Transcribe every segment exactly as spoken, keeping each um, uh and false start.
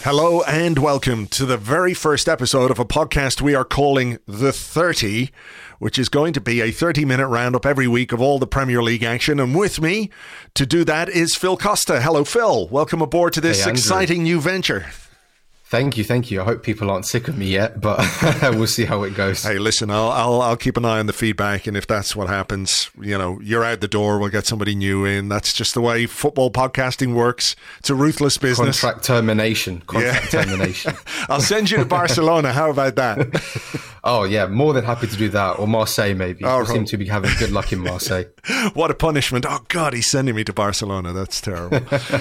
Hello and welcome to the very first episode of a podcast we are calling The thirty, which is going to be a thirty-minute roundup every week of all the Premier League action. And with me to do that is Phil Costa. Hello, Phil. Welcome aboard to this hey, exciting new venture. Thank you, thank you. I hope people aren't sick of me yet, but we'll see how it goes. Hey, listen, I'll, I'll I'll keep an eye on the feedback, and if that's what happens, you know, you're out the door, we'll get somebody new in. That's just the way football podcasting works. It's a ruthless business. Contract termination. Contract yeah. termination. I'll send you to Barcelona. How about that? Oh, yeah, more than happy to do that. Or Marseille, maybe. Oh, we seem to be having good luck in Marseille. What a punishment. Oh, God, he's sending me to Barcelona. That's terrible.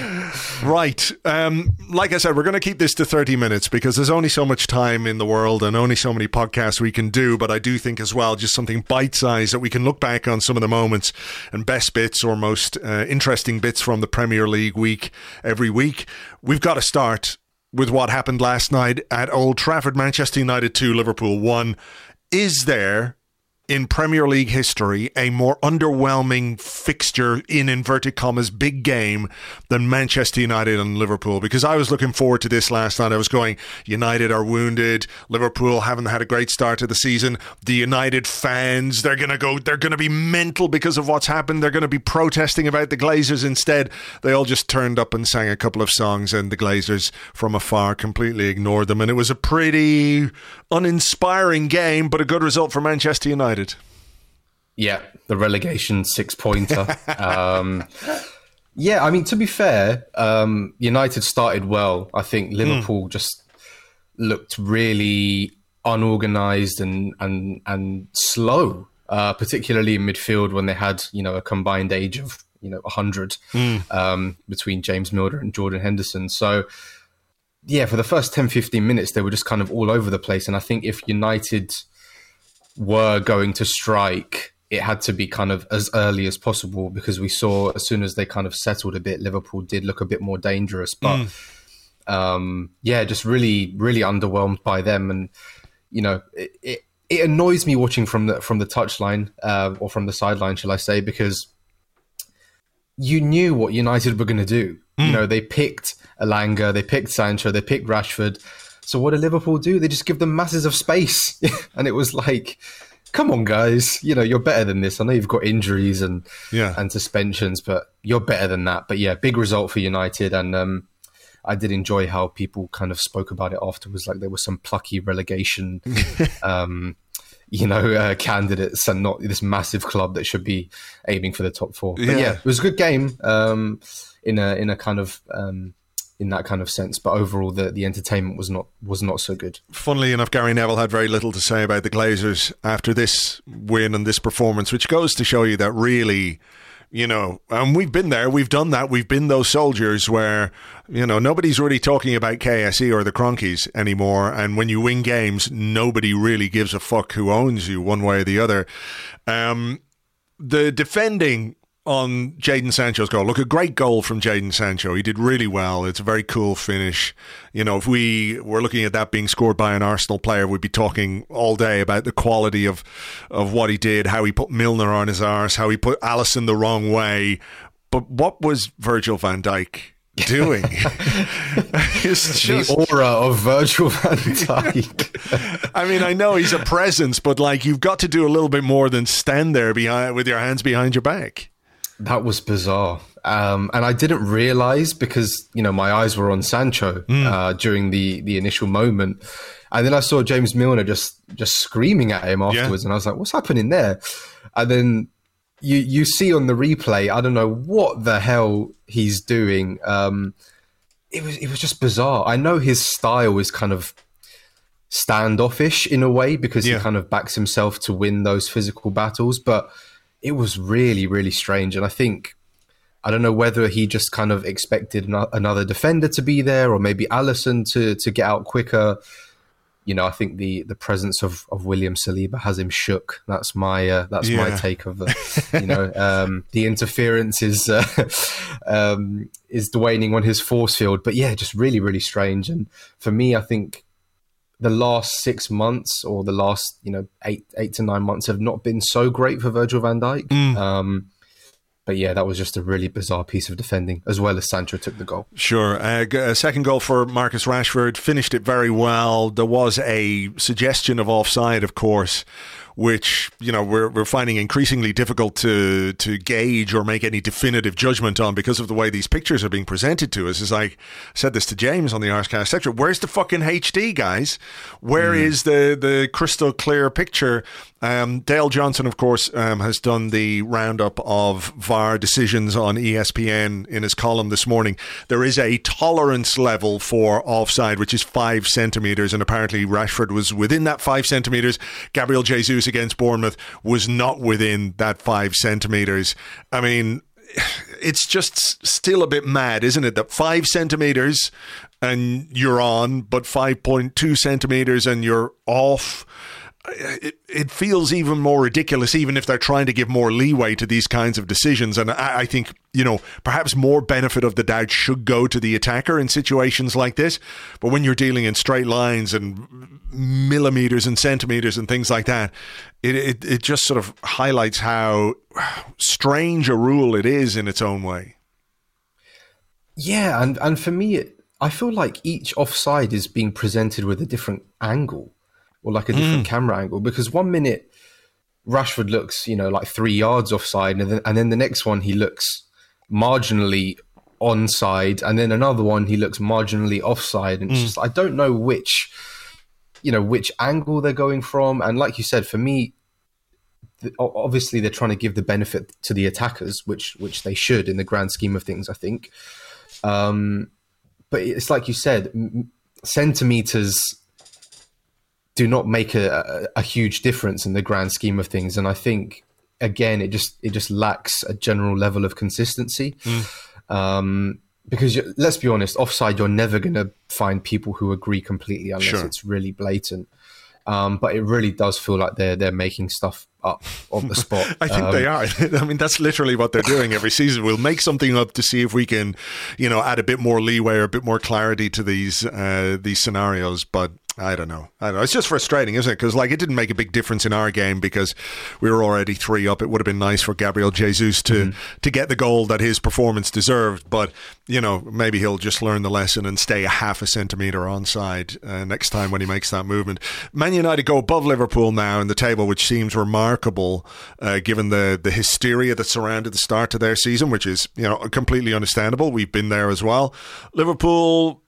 Right. Um, like I said, we're going to keep this to thirty minutes because there's only so much time in the world and only so many podcasts we can do. But I do think as well, just something bite-sized that we can look back on some of the moments and best bits or most uh, interesting bits from the Premier League week every week. We've got to start with what happened last night at Old Trafford. Manchester United two, Liverpool one. Is there, in Premier League history, a more underwhelming fixture, in inverted commas, big game than Manchester United and Liverpool? Because I was looking forward to this last night. I was going, United are wounded. Liverpool haven't had a great start to the season. The United fans, they're going to go, they're going to be mental because of what's happened. They're going to be protesting about the Glazers instead. They all just turned up and sang a couple of songs, and the Glazers from afar completely ignored them. And it was a pretty uninspiring game, but a good result for Manchester United. Yeah, the relegation six-pointer. um, yeah, I mean, to be fair, um, United started well. I think Liverpool mm. just looked really unorganised and and and slow, uh, particularly in midfield when they had, you know, a combined age of, you know, one hundred mm. um, between James Milner and Jordan Henderson. So, yeah, for the first ten, fifteen minutes, they were just kind of all over the place. And I think if United were going to strike, it had to be kind of as early as possible, because we saw as soon as they kind of settled a bit, Liverpool did look a bit more dangerous. But mm. um, yeah, just really, really underwhelmed by them. And, you know, it, it, it annoys me watching from the from the touchline uh, or from the sideline, shall I say, because you knew what United were going to do. Mm. You know, they picked Elanga, they picked Sancho, they picked Rashford. So what did Liverpool do? They just give them masses of space. And it was like, come on, guys. You know, you're better than this. I know you've got injuries and yeah. and suspensions, but you're better than that. But yeah, big result for United. And um, I did enjoy how people kind of spoke about it afterwards, like there was some plucky relegation, um, you know, uh, candidates and not this massive club that should be aiming for the top four. But yeah, yeah it was a good game um, in a in a kind of... Um, in that kind of sense, but overall the, the entertainment was not was not so good. Funnily enough, Gary Neville had very little to say about the Glazers after this win and this performance, which goes to show you that really, you know, and we've been there, we've done that, we've been those soldiers where, you know, nobody's really talking about K S E or the Cronkies anymore, and when you win games, nobody really gives a fuck who owns you one way or the other. Um, the defending on Jadon Sancho's goal. Look, a great goal from Jadon Sancho. He did really well. It's a very cool finish. You know, if we were looking at that being scored by an Arsenal player, we'd be talking all day about the quality of of what he did, how he put Milner on his arse, how he put Alisson the wrong way. But what was Virgil van Dijk doing? It's just the aura of Virgil van Dijk. I mean, I know he's a presence, but like, you've got to do a little bit more than stand there behind with your hands behind your back. That was bizarre. Um, and I didn't realize, because, you know, my eyes were on Sancho mm. uh, during the, the initial moment. And then I saw James Milner just, just screaming at him afterwards. Yeah. And I was like, what's happening there? And then you, you see on the replay, I don't know what the hell he's doing. Um, it was, it was just bizarre. I know his style is kind of standoffish in a way, because yeah. he kind of backs himself to win those physical battles. But it was really, really strange. And I think, I don't know whether he just kind of expected no- another defender to be there, or maybe Alisson to to get out quicker. You know, I think the the presence of, of William Saliba has him shook. That's my uh, that's yeah. my take of the, you know, um, the interference is uh, um, is waning on his force field. But yeah, just really, really strange. And for me, I think the last six months or the last, you know, eight eight to nine months have not been so great for Virgil van Dijk. Mm. Um, but yeah, that was just a really bizarre piece of defending, as well as Sancho took the goal. Sure. Uh, a second goal for Marcus Rashford, finished it very well. There was a suggestion of offside, of course, which, you know, we're we're finding increasingly difficult to to gauge or make any definitive judgment on because of the way these pictures are being presented to us. It's like, I said this to James on the Arscast Sector, where's the fucking H D, guys? Where mm. is the, the crystal clear picture? Um, Dale Johnson, of course, um, has done the roundup of V A R decisions on E S P N in his column this morning. There is a tolerance level for offside, which is five centimetres, and apparently Rashford was within that five centimetres. Gabriel Jesus against Bournemouth was not within that five centimetres. I mean, it's just still a bit mad, isn't it? That five centimetres and you're on, but five point two centimetres and you're off. It, it feels even more ridiculous, even if they're trying to give more leeway to these kinds of decisions. And I, I think, you know, perhaps more benefit of the doubt should go to the attacker in situations like this. But when you're dealing in straight lines and millimeters and centimeters and things like that, it, it, it just sort of highlights how strange a rule it is in its own way. Yeah, and, and for me, it, I feel like each offside is being presented with a different angle. Or like a different mm. camera angle, because one minute Rashford looks, you know, like three yards offside, and then, and then the next one he looks marginally onside, and then another one he looks marginally offside, and it's mm. just, I don't know which, you know, which angle they're going from. And like you said, for me, the, obviously they're trying to give the benefit to the attackers, which which they should in the grand scheme of things, I think. Um, but it's like you said, m- centimeters do not make a, a, a huge difference in the grand scheme of things. And I think, again, it just it just lacks a general level of consistency. Mm. Um, because you, let's be honest, offside, you're never going to find people who agree completely unless sure. it's really blatant. Um, but it really does feel like they're they're making stuff up on the spot. I think um, they are. I mean, that's literally what they're doing every season. We'll make something up to see if we can, you know, add a bit more leeway or a bit more clarity to these uh, these scenarios. But I don't know. I don't know. It's just frustrating, isn't it? Because like it didn't make a big difference in our game because we were already three up. It would have been nice for Gabriel Jesus to mm. to get the goal that his performance deserved. But you know, maybe he'll just learn the lesson and stay a half a centimetre onside uh, next time when he makes that movement. Man United go above Liverpool now in the table, which seems remarkable uh, given the the hysteria that surrounded the start to their season, which is, you know, completely understandable. We've been there as well. Liverpool,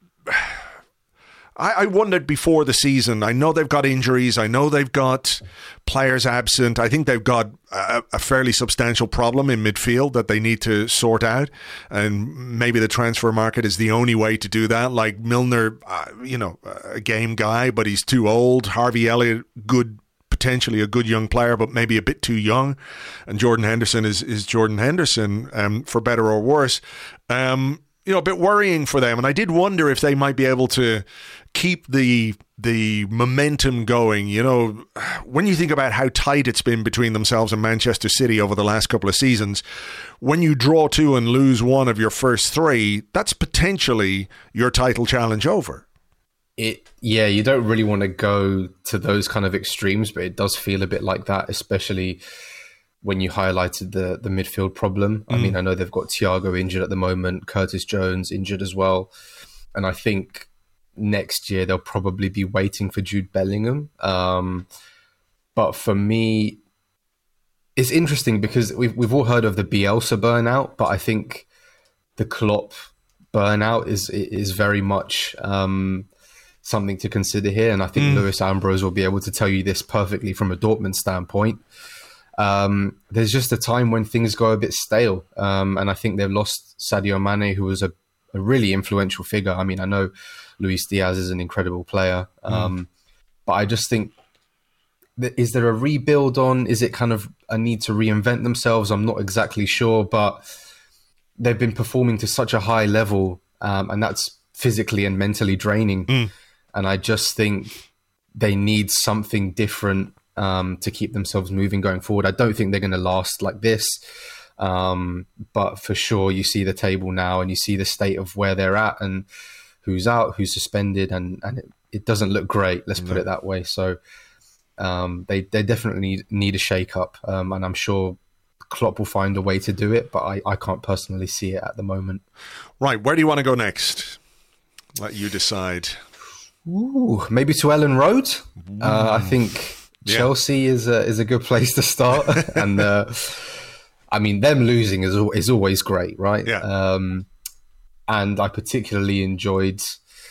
I, I wondered before the season, I know they've got injuries, I know they've got players absent, I think they've got a, a fairly substantial problem in midfield that they need to sort out, and maybe the transfer market is the only way to do that. Like Milner, uh, you know, a game guy, but he's too old. Harvey Elliott, good, potentially a good young player, but maybe a bit too young. And Jordan Henderson is, is Jordan Henderson, um, for better or worse. Um, you know, a bit worrying for them. And I did wonder if they might be able to keep the the momentum going. You know, when you think about how tight it's been between themselves and Manchester City over the last couple of seasons, when you draw two and lose one of your first three, that's potentially your title challenge over. It, yeah, you don't really want to go to those kind of extremes, but it does feel a bit like that, especially when you highlighted the the midfield problem. Mm. I mean, I know they've got Thiago injured at the moment, Curtis Jones injured as well, and I think next year they'll probably be waiting for Jude Bellingham. Um, but for me, it's interesting because we've we've all heard of the Bielsa burnout, but I think the Klopp burnout is is very much um, something to consider here. And I think mm. Lewis Ambrose will be able to tell you this perfectly from a Dortmund standpoint. Um, there's just a time when things go a bit stale. Um, and I think they've lost Sadio Mane, who was a, a really influential figure. I mean, I know Luis Diaz is an incredible player. Um, mm. But I just think, is there a rebuild on? Is it kind of a need to reinvent themselves? I'm not exactly sure, but they've been performing to such a high level, um, and that's physically and mentally draining. Mm. And I just think they need something different um, to keep themselves moving going forward. I don't think they're going to last like this. Um, but for sure, you see the table now and you see the state of where they're at and who's out, who's suspended, and, and it, it doesn't look great. Let's put no. it that way. So um, they, they definitely need, need a shake-up. Um, and I'm sure Klopp will find a way to do it, but I, I can't personally see it at the moment. Right, where do you want to go next? Let you decide. Ooh, maybe to Ellen Road. Uh, I think Yeah. Chelsea is a, is a good place to start, and uh, I mean them losing is al- is always great, right? Yeah. Um, and I particularly enjoyed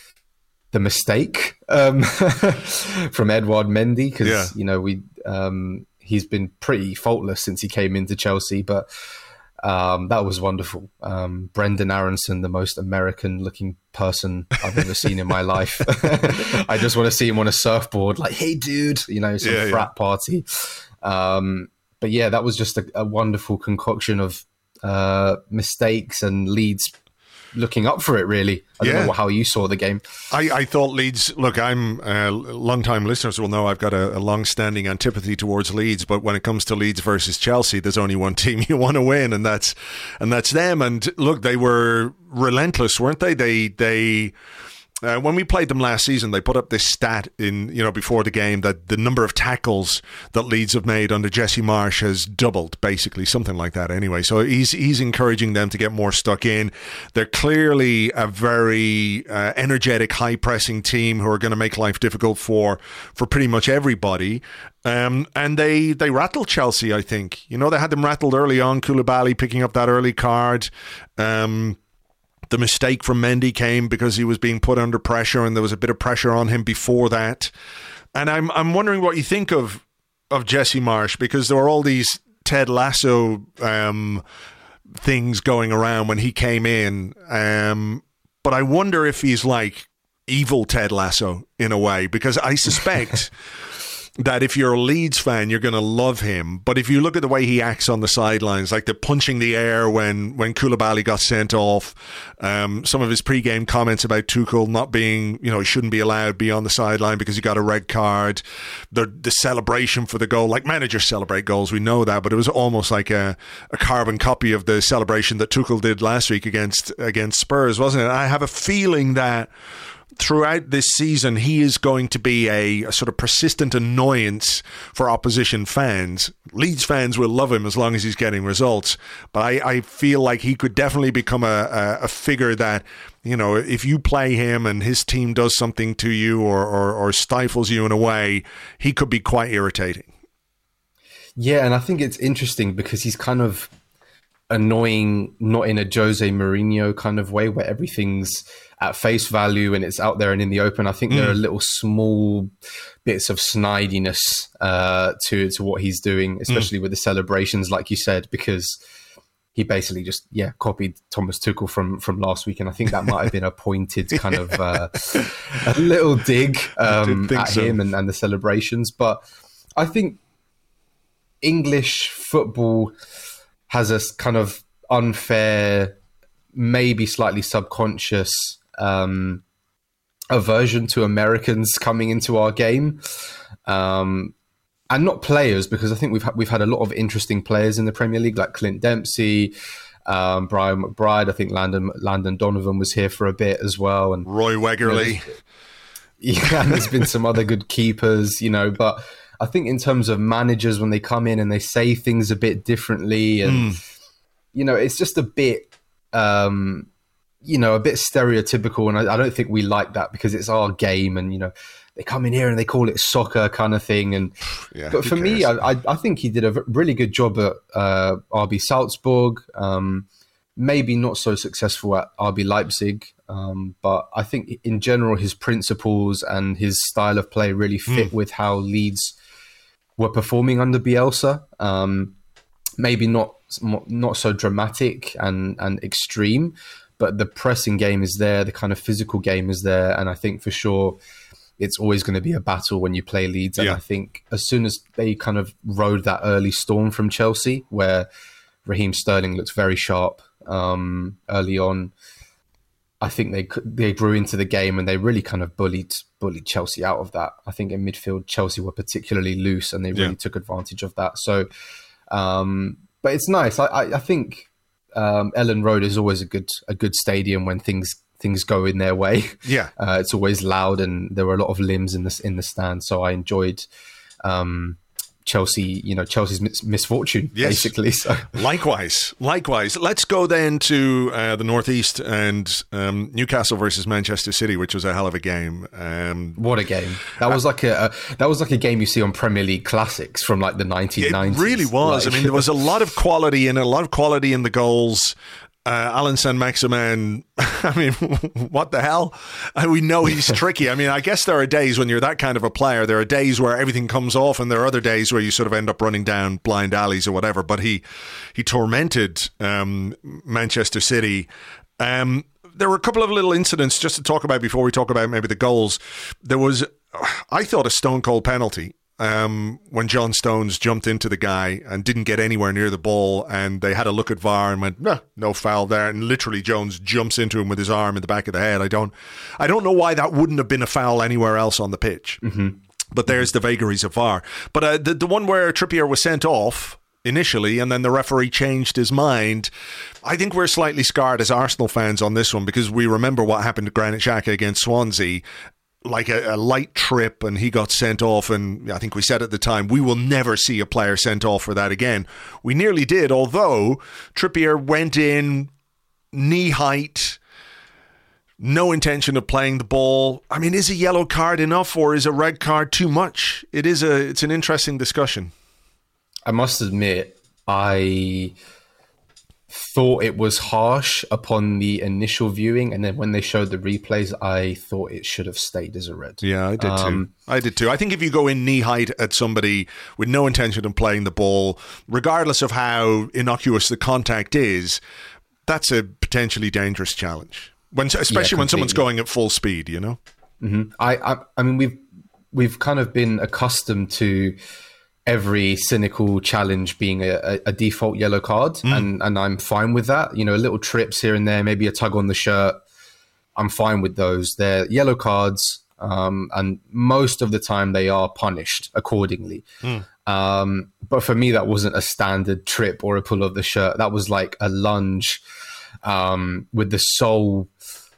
the mistake um, from Edouard Mendy because Yeah. you know we um, he's been pretty faultless since he came into Chelsea, but um, that was wonderful. Um, Brendan Aronson, the most American-looking person I've ever seen in my life. I just want to see him on a surfboard, like, "Hey, dude," you know, some Yeah, frat yeah. party. Um, but yeah, that was just a, a wonderful concoction of uh, mistakes and Leeds looking up for it, really. I don't Yeah. know how you saw the game. I, I thought Leeds, look, I'm, uh, long-time listeners will know I've got a, a long-standing antipathy towards Leeds, but when it comes to Leeds versus Chelsea, there's only one team you want to win, and that's and that's them. And look, they were relentless, weren't they? They they uh, when we played them last season, they put up this stat in, you know, before the game that the number of tackles that Leeds have made under Jesse Marsh has doubled, basically, something like that anyway. So he's he's encouraging them to get more stuck in. They're clearly a very uh, energetic, high-pressing team who are going to make life difficult for for pretty much everybody. Um, and they, they rattled Chelsea, I think. You know, they had them rattled early on, Koulibaly picking up that early card. Um The mistake from Mendy came because he was being put under pressure, and there was a bit of pressure on him before that. And I'm I'm wondering what you think of of Jesse Marsh, because there were all these Ted Lasso um, things going around when he came in. Um, but I wonder if he's like evil Ted Lasso in a way, because I suspect that if you're a Leeds fan, you're going to love him. But if you look at the way he acts on the sidelines, like the punching the air when, when Koulibaly got sent off, um, some of his pre-game comments about Tuchel not being, you know, he shouldn't be allowed to be on the sideline because he got a red card, the the celebration for the goal, like managers celebrate goals, we know that, but it was almost like a, a carbon copy of the celebration that Tuchel did last week against against Spurs, wasn't it? I have a feeling that throughout this season, he is going to be a, a sort of persistent annoyance for opposition fans. Leeds fans will love him as long as he's getting results. But I, I feel like he could definitely become a, a, a figure that, you know, if you play him and his team does something to you or, or, or stifles you in a way, he could be quite irritating. Yeah, and I think it's interesting because he's kind of annoying, not in a Jose Mourinho kind of way where everything's at face value and it's out there and in the open. I think mm. there are little small bits of snidiness uh, to to what he's doing, especially mm. with the celebrations, like you said, because he basically just yeah copied Thomas Tuchel from from last week, and I think that might have been a pointed kind yeah. of uh, a little dig um, at so. him and, and the celebrations. But I think English football has a kind of unfair, maybe slightly subconscious um, aversion to Americans coming into our game, um, and not players, because I think we've ha- we've had a lot of interesting players in the Premier League, like Clint Dempsey, um, Brian McBride. I think Landon Landon Donovan was here for a bit as well, and Roy Wegerle. You know, yeah, and there's been some other good keepers, you know, but I think in terms of managers, when they come in and they say things a bit differently, and mm. you know, it's just a bit, um, you know, a bit stereotypical, and I, I don't think we like that because it's our game, and you know, they come in here and they call it soccer kind of thing, and yeah, but for cares? me, I, I think he did a really good job at uh, R B Salzburg. Um, maybe not so successful at R B Leipzig, um, but I think in general his principles and his style of play really fit mm. with how Leeds were performing under Bielsa. Um, maybe not not so dramatic and, and extreme, but the pressing game is there, the kind of physical game is there, and I think for sure it's always going to be a battle when you play Leeds. And yeah. I think as soon as they kind of rode that early storm from Chelsea, where Raheem Sterling looked very sharp um, early on, I think they they grew into the game and they really kind of bullied bullied Chelsea out of that. I think in midfield, Chelsea were particularly loose and they really yeah. took advantage of that. So, um, but it's nice. I, I, I think um, Ellen Road is always a good a good stadium when things things go in their way. Yeah, uh, it's always loud and there were a lot of limbs in the in the stand. So I enjoyed um, Chelsea, you know, Chelsea's mis- misfortune, yes. basically. So likewise, likewise. Let's go then to uh, the Northeast and um, Newcastle versus Manchester City, which was a hell of a game. Um, what a game! That was like a, a that was like a game you see on Premier League classics from like the nineteen nineties. It really was. Like, I mean, there was a lot of quality and a lot of quality in the goals. Uh, Alan Saint-Maximin, I mean, what the hell? Uh, we know he's tricky. I mean, I guess there are days when you're that kind of a player. There are days where everything comes off, and there are other days where you sort of end up running down blind alleys or whatever. But he he tormented um, Manchester City. Um, there were a couple of little incidents just to talk about before we talk about maybe the goals. There was, I thought, a stone cold penalty. Um, when John Stones jumped into the guy and didn't get anywhere near the ball, and they had a look at V A R and went, no, no foul there, and literally Jones jumps into him with his arm in the back of the head. I don't, I don't know why that wouldn't have been a foul anywhere else on the pitch. Mm-hmm. But there's the vagaries of V A R. But uh, the the one where Trippier was sent off initially, and then the referee changed his mind. I think we're slightly scarred as Arsenal fans on this one because we remember what happened to Granit Xhaka against Swansea. Like a, a light trip, and he got sent off, and I think we said at the time, we will never see a player sent off for that again. We nearly did, although Trippier went in knee height, no intention of playing the ball. I mean, is a yellow card enough, or is a red card too much? It is a, it's an interesting discussion. I must admit, I thought it was harsh upon the initial viewing, and then when they showed the replays, I thought it should have stayed as a red. Yeah, I did um, too. I did too. I think if you go in knee height at somebody with no intention of playing the ball, regardless of how innocuous the contact is, that's a potentially dangerous challenge. When, especially yeah, when someone's going at full speed, you know. Mm-hmm. I, I, I mean, we've we've kind of been accustomed to every cynical challenge being a, a default yellow card, mm. and, and I'm fine with that. You know, little trips here and there, maybe a tug on the shirt. I'm fine with those. They're yellow cards, um, and most of the time they are punished accordingly. Mm. Um, but for me, that wasn't a standard trip or a pull of the shirt. That was like a lunge um, with the sole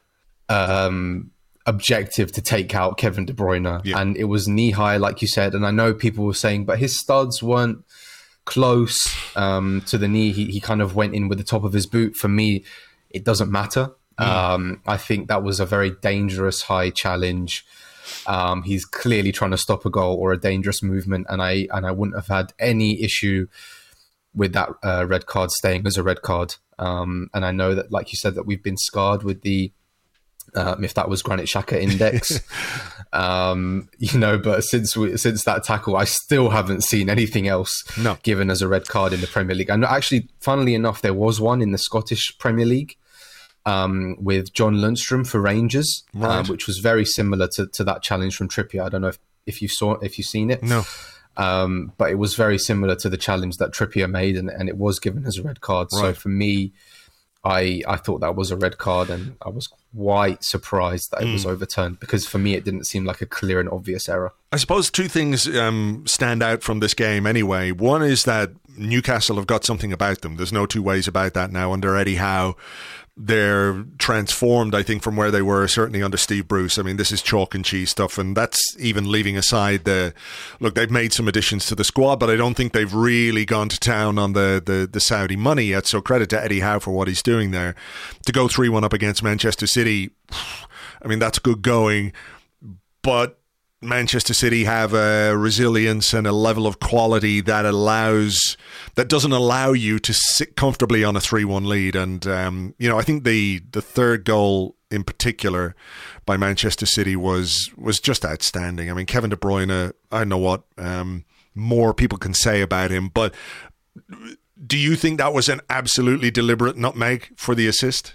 um, objective to take out Kevin De Bruyne. Yeah. And it was knee high, like you said. And I know people were saying, but his studs weren't close um, to the knee. He, he kind of went in with the top of his boot. For me, it doesn't matter. Mm. Um, I think that was a very dangerous high challenge. Um, he's clearly trying to stop a goal or a dangerous movement, and I and I wouldn't have had any issue with that uh, red card staying as a red card. Um, and I know that, like you said, that we've been scarred with the um, if that was Granit Xhaka index, um, you know. But since we, since that tackle, I still haven't seen anything else no. given as a red card in the Premier League. And actually, funnily enough, there was one in the Scottish Premier League. Um, with John Lundstrom for Rangers, right. um, which was very similar to, to that challenge from Trippier. I don't know if, if you saw if you've seen it. No. Um, but it was very similar to the challenge that Trippier made, and, and it was given as a red card. Right. So for me, I I thought that was a red card, and I was quite surprised that it mm. was overturned, because for me it didn't seem like a clear and obvious error. I suppose two things um, stand out from this game anyway. One is that Newcastle have got something about them. There's no two ways about that now under Eddie Howe. They're transformed, I think, from where they were, certainly under Steve Bruce. I mean, this is chalk and cheese stuff, and that's even leaving aside the... Look, they've made some additions to the squad, but I don't think they've really gone to town on the, the, the Saudi money yet, so credit to Eddie Howe for what he's doing there. To go three one up against Manchester City, I mean, that's good going, but Manchester City have a resilience and a level of quality that allows that doesn't allow you to sit comfortably on a three one lead. And um, you know, I think the the third goal in particular by Manchester City was was just outstanding. I mean, Kevin De Bruyne, I don't know what um, more people can say about him, but do you think that was an absolutely deliberate nutmeg for the assist?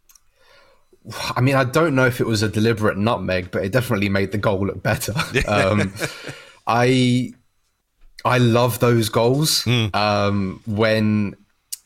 I mean, I don't know if it was a deliberate nutmeg, but it definitely made the goal look better. um, I I love those goals mm. um, when,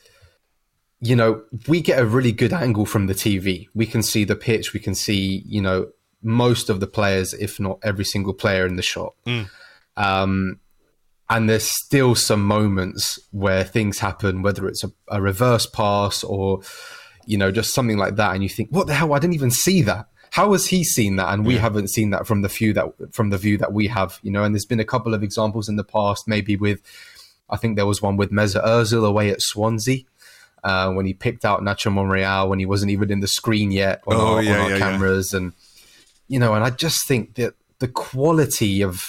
you know, we get a really good angle from the T V. We can see the pitch. We can see, you know, most of the players, if not every single player in the shot. Mm. Um, and there's still some moments where things happen, whether it's a, a reverse pass or... you know, just something like that. And you think, what the hell? I didn't even see that. how has he seen that? And we Yeah. haven't seen that from the few that from the view that we have, you know. And there's been a couple of examples in the past, maybe with, I think there was one with Mesut Ozil away at Swansea. Uh, when he picked out Nacho Monreal when he wasn't even in the screen yet on Oh, our, yeah, on our yeah, cameras. Yeah. And, you know, and I just think that the quality of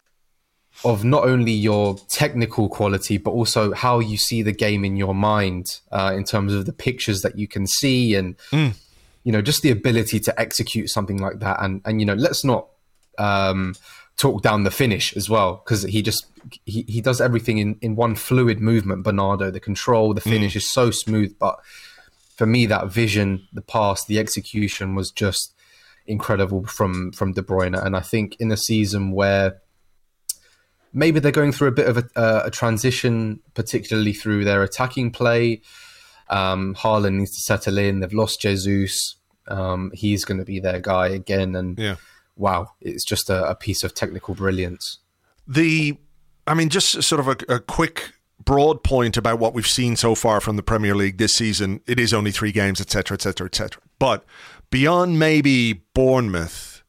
of not only your technical quality, but also how you see the game in your mind uh, in terms of the pictures that you can see and, Mm. you know, just the ability to execute something like that. And, and you know, let's not um, talk down the finish as well, because he just he, he does everything in, in one fluid movement. Bernardo, the control, the finish mm. is so smooth. But for me, that vision, the pass, the execution was just incredible from from De Bruyne. And I think in a season where maybe they're going through a bit of a, uh, a transition, particularly through their attacking play, um, Haaland needs to settle in. They've lost Jesus. Um, he's going to be their guy again. And yeah. wow, it's just a, a piece of technical brilliance. The, I mean, just sort of a, a quick broad point about what we've seen so far from the Premier League this season. It is only three games, et cetera, et cetera, et cetera. But beyond maybe Bournemouth,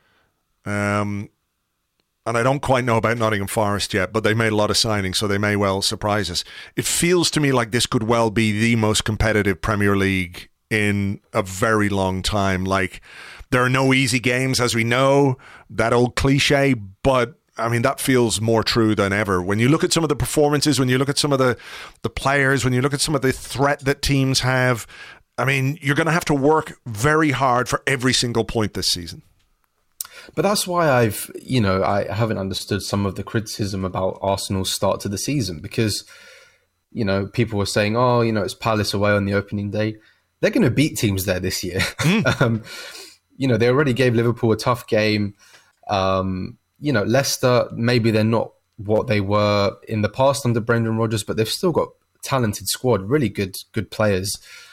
um, and I don't quite know about Nottingham Forest yet, but they made a lot of signings, so they may well surprise us. It feels to me like this could well be the most competitive Premier League in a very long time. Like, there are no easy games, as we know, that old cliche, but I mean, that feels more true than ever. When you look at some of the performances, when you look at some of the, the players, when you look at some of the threat that teams have, I mean, you're going to have to work very hard for every single point this season. But that's why I've, you know, I haven't understood some of the criticism about Arsenal's start to the season, because, you know, people were saying, oh, you know, it's Palace away on the opening day. They're going to beat teams there this year. Mm. um, you know, they already gave Liverpool a tough game. Um, you know, Leicester, maybe they're not what they were in the past under Brendan Rodgers, but they've still got a talented squad, really good, good players.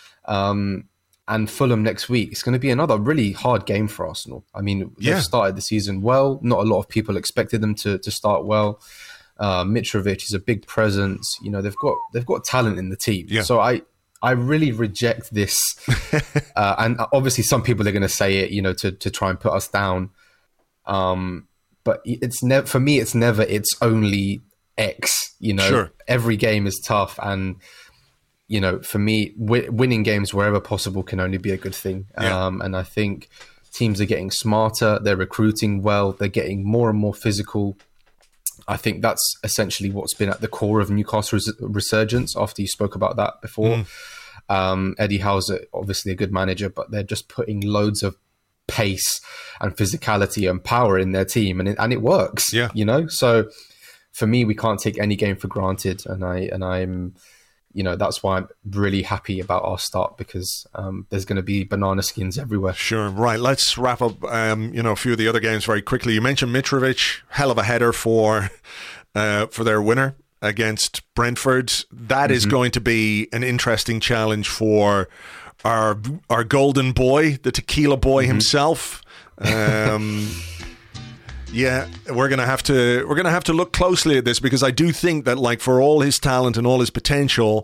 Um, and Fulham next week, it's going to be another really hard game for Arsenal. I mean, they've yeah. started the season well. Not a lot of people expected them to to start well. Uh, Mitrovic is a big presence. You know, they've got they've got talent in the team. Yeah. So I I really reject this. uh, and obviously, some people are going to say it, you know, to to try and put us down. Um, but it's never for me. It's never. It's only X. You know, sure. Every game is tough and. You know, for me, w- winning games wherever possible can only be a good thing. Yeah. Um, and I think teams are getting smarter. They're recruiting well. They're getting more and more physical. I think that's essentially what's been at the core of Newcastle's resurgence after you spoke about that before. Mm. Um, Eddie Howe's obviously a good manager, but they're just putting loads of pace and physicality and power in their team. And it, and it works, yeah. you know? So for me, we can't take any game for granted. And, I, and I'm... You know, that's why I'm really happy about our start, because um, there's going to be banana skins everywhere. Sure. Right. Let's wrap up, um, you know, a few of the other games very quickly. You mentioned Mitrovic, hell of a header for uh, for their winner against Brentford. That mm-hmm. is going to be an interesting challenge for our our golden boy, the tequila boy mm-hmm. himself. Um Yeah, we're gonna have to we're gonna have to look closely at this, because I do think that, like, for all his talent and all his potential,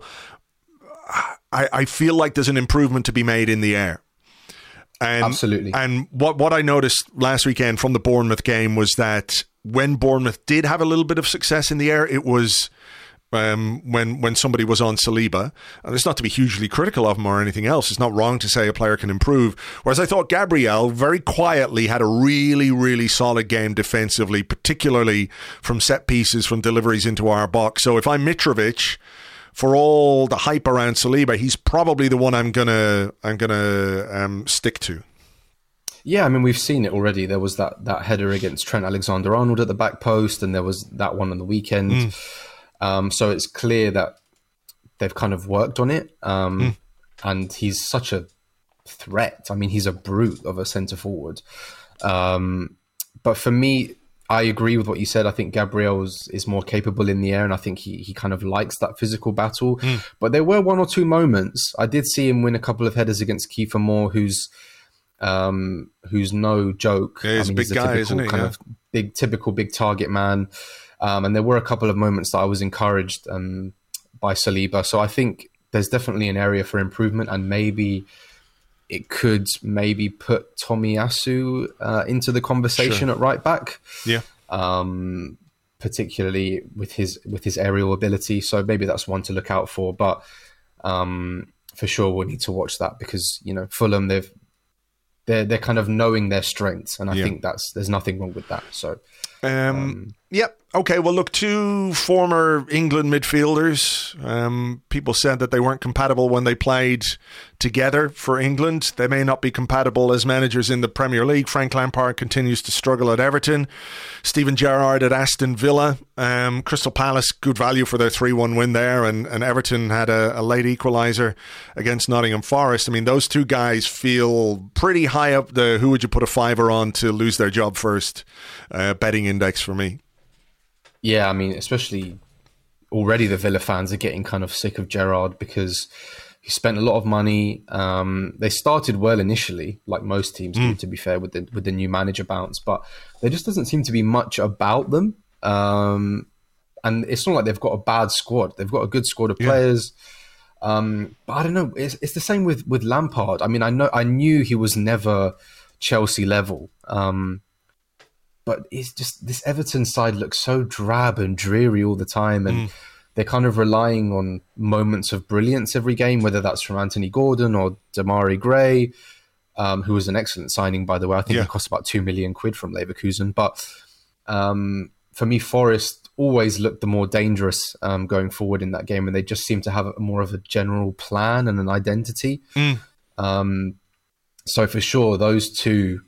I, I feel like there's an improvement to be made in the air. And, Absolutely. And what what I noticed last weekend from the Bournemouth game was that when Bournemouth did have a little bit of success in the air, it was um, when when somebody was on Saliba. And it's not to be hugely critical of him or anything else. It's not wrong to say a player can improve. Whereas I thought Gabriel very quietly had a really, really solid game defensively, particularly from set pieces, from deliveries into our box. So if I'm Mitrovic, for all the hype around Saliba, he's probably the one I'm gonna I'm gonna um, stick to. Yeah, I mean, we've seen it already. There was that that header against Trent Alexander-Arnold at the back post, and there was that one on the weekend. Mm. Um, so it's clear that they've kind of worked on it. Um, mm. And he's such a threat. I mean, he's a brute of a centre forward. Um, but for me, I agree with what you said. I think Gabriel is, is more capable in the air, and I think he he kind of likes that physical battle. Mm. But there were one or two moments. I did see him win a couple of headers against Kiefer Moore, who's um, who's no joke. Yeah, he's I mean, a big he's a guy, isn't he? Kind yeah. of big, typical big target man. Um, and there were a couple of moments that I was encouraged um, by Saliba. So I think there's definitely an area for improvement, and maybe it could maybe put Tomiyasu uh, into the conversation Sure. at right back. Yeah. Um, particularly with his with his aerial ability. So maybe that's one to look out for. But um, for sure, we'll need to watch that because, you know, Fulham, they've they're they're kind of knowing their strengths, and I Yeah. think that's there's nothing wrong with that. So Um, Um, yep. Okay. Well, look, two former England midfielders. Um, people said that they weren't compatible when they played together for England. They may not be compatible as managers in the Premier League. Frank Lampard continues to struggle at Everton. Steven Gerrard at Aston Villa. Um, Crystal Palace, good value for their three one win there. And, and Everton had a, a late equaliser against Nottingham Forest. I mean, those two guys feel pretty high up the who would you put a fiver on to lose their job first uh, betting index for me. yeah, I mean, especially already the Villa fans are getting kind of sick of Gerrard because he spent a lot of money. Um, they started well initially, like most teams do, to be fair, with the with the new manager bounce, but there just doesn't seem to be much about them. Um, and it's not like they've got a bad squad; they've got a good squad of Yeah. players. Um, but I don't know. It's, it's the same with with Lampard. I mean, I know I knew he was never Chelsea level. Um, But it's just this Everton side looks so drab and dreary all the time, and Mm. they're kind of relying on moments of brilliance every game, whether that's from Anthony Gordon or Damari Gray, um, who was an excellent signing, by the way. I think Yeah. it cost about two million quid from Leverkusen. But um, for me, Forest always looked the more dangerous um, going forward in that game, and they just seem to have a, more of a general plan and an identity. Mm. Um, so for sure, those two.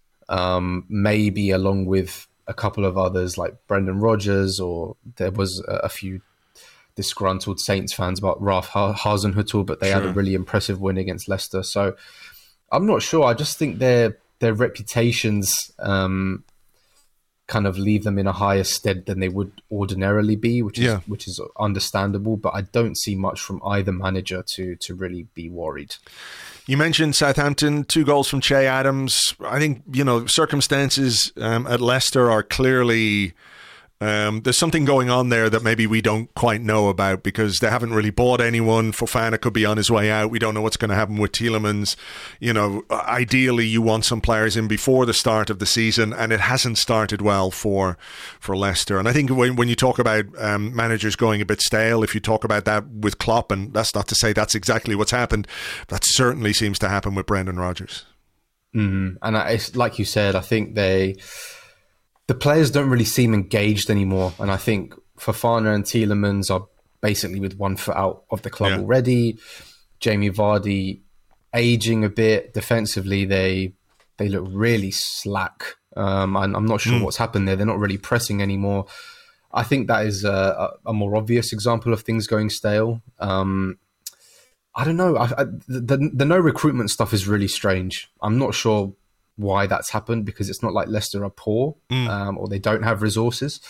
Um, maybe along with a couple of others like Brendan Rodgers, or there was a, a few disgruntled Saints fans about Ralph Hasenhüttl, but they Sure. had a really impressive win against Leicester. So I'm not sure. I just think their their reputations um, kind of leave them in a higher stead than they would ordinarily be, which is Yeah. which is understandable. But I don't see much from either manager to to really be worried. You mentioned Southampton, two goals from Che Adams. I think, you know, circumstances um, at Leicester are clearly... Um, there's something going on there that maybe we don't quite know about because they haven't really bought anyone. Fofana could be on his way out. We don't know what's going to happen with Tielemans. You know, ideally you want some players in before the start of the season, and it hasn't started well for for Leicester. And I think when, when you talk about um, managers going a bit stale, if you talk about that with Klopp, and that's not to say that's exactly what's happened, that certainly seems to happen with Brendan Rodgers. Mm-hmm. And I, it's, like you said, I think they... the players don't really seem engaged anymore. And I think Fofana and Tielemans are basically with one foot out of the club Yeah. already. Jamie Vardy aging a bit. Defensively, they they look really slack. Um, and I'm not sure Mm. what's happened there. They're not really pressing anymore. I think that is a, a more obvious example of things going stale. Um, I don't know. I, I, the, the no recruitment stuff is really strange. I'm not sure why that's happened, because it's not like Leicester are poor Mm. um, or they don't have resources.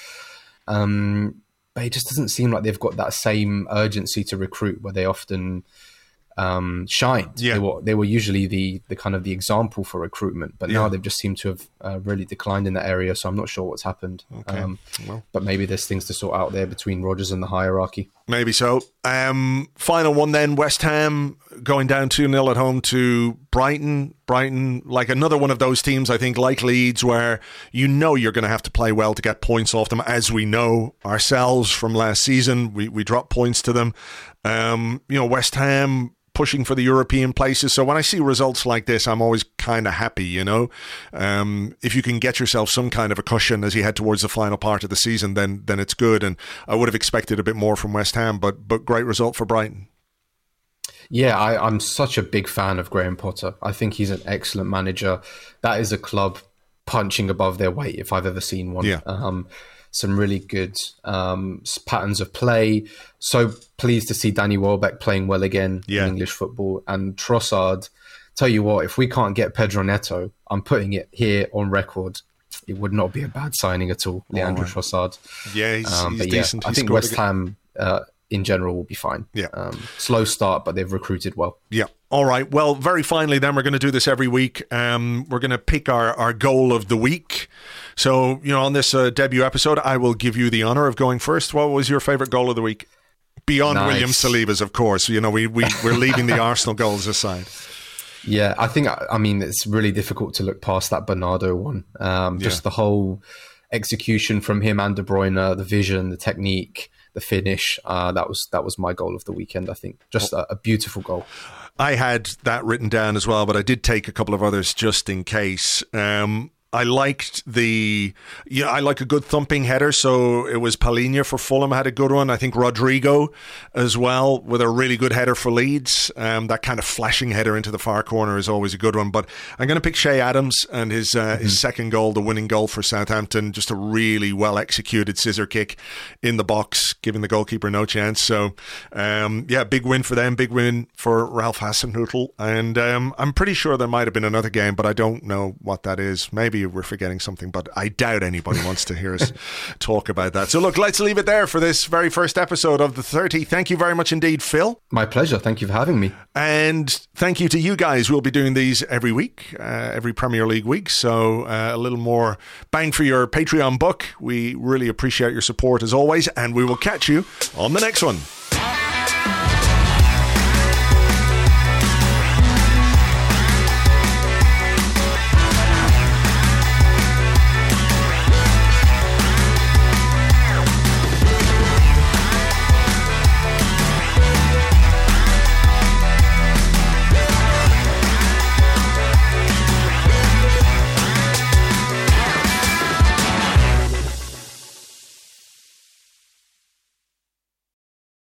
Um, but it just doesn't seem like they've got that same urgency to recruit where they often um, shined. Yeah. They were, they were usually the, the kind of the example for recruitment, but Yeah. now they've just seemed to have uh, really declined in that area. So I'm not sure what's happened. Okay. Um, Well. but maybe there's things to sort out there between Rodgers and the hierarchy. Maybe so. Um, final one then, West Ham going down two nil at home to Brighton. Brighton, like another one of those teams, I think, like Leeds, where you know you're going to have to play well to get points off them, as we know ourselves from last season. We, we dropped points to them. Um, you know, West Ham pushing for the European places. So when I see results like this, I'm always kind of happy, you know. Um, if you can get yourself some kind of a cushion as you head towards the final part of the season, then then it's good. And I would have expected a bit more from West Ham, but but great result for Brighton. Yeah, I, I'm such a big fan of Graham Potter. I think he's an excellent manager. That is a club punching above their weight, if I've ever seen one. Yeah. Um, some really good um, patterns of play. So pleased to see Danny Welbeck playing well again Yeah. in English football. And Trossard, tell you what, if we can't get Pedro Neto, I'm putting it here on record, it would not be a bad signing at all, Leandro right. Trossard. Yeah, he's, Um, he's but yeah, decent. I He think scored West again. Ham uh, in general will be fine. Yeah. Um, slow start, but they've recruited well. Yeah. All right. Well, very finally, then we're going to do this every week. Um, we're going to pick our, our goal of the week. So, you know, on this uh, debut episode, I will give you the honor of going first. What was your favorite goal of the week? Beyond Nice. William Saliba's, of course. You know, we, we, we're leaving the Arsenal goals aside. Yeah, I think, I mean, it's really difficult to look past that Bernardo one. Um, just Yeah. the whole execution from him and De Bruyne, the vision, the technique, the finish. Uh, that was that was my goal of the weekend, I think. Just a, a beautiful goal. I had that written down as well, but I did take a couple of others just in case. Um, I liked the, yeah, I like a good thumping header. So it was Palhinha for Fulham had a good one. I think Rodrigo as well with a really good header for Leeds. Um, that kind of flashing header into the far corner is always a good one. But I'm going to pick Shea Adams and his uh, mm-hmm. his second goal, the winning goal for Southampton. Just a really well executed scissor kick in the box, giving the goalkeeper no chance. So um, yeah, big win for them. Big win for Ralph Hasenhüttl. And um, I'm pretty sure there might have been another game, but I don't know what that is. Maybe we're forgetting something, but I doubt anybody wants to hear us talk about that. So look, let's leave it there for this very first episode of The thirty. Thank you very much indeed, Phil. My pleasure. Thank you for having me. And thank you to you guys. We'll be doing these every week, uh, every Premier League week. So uh, a little more bang for your Patreon buck. We really appreciate your support as always, and we will catch you on the next one.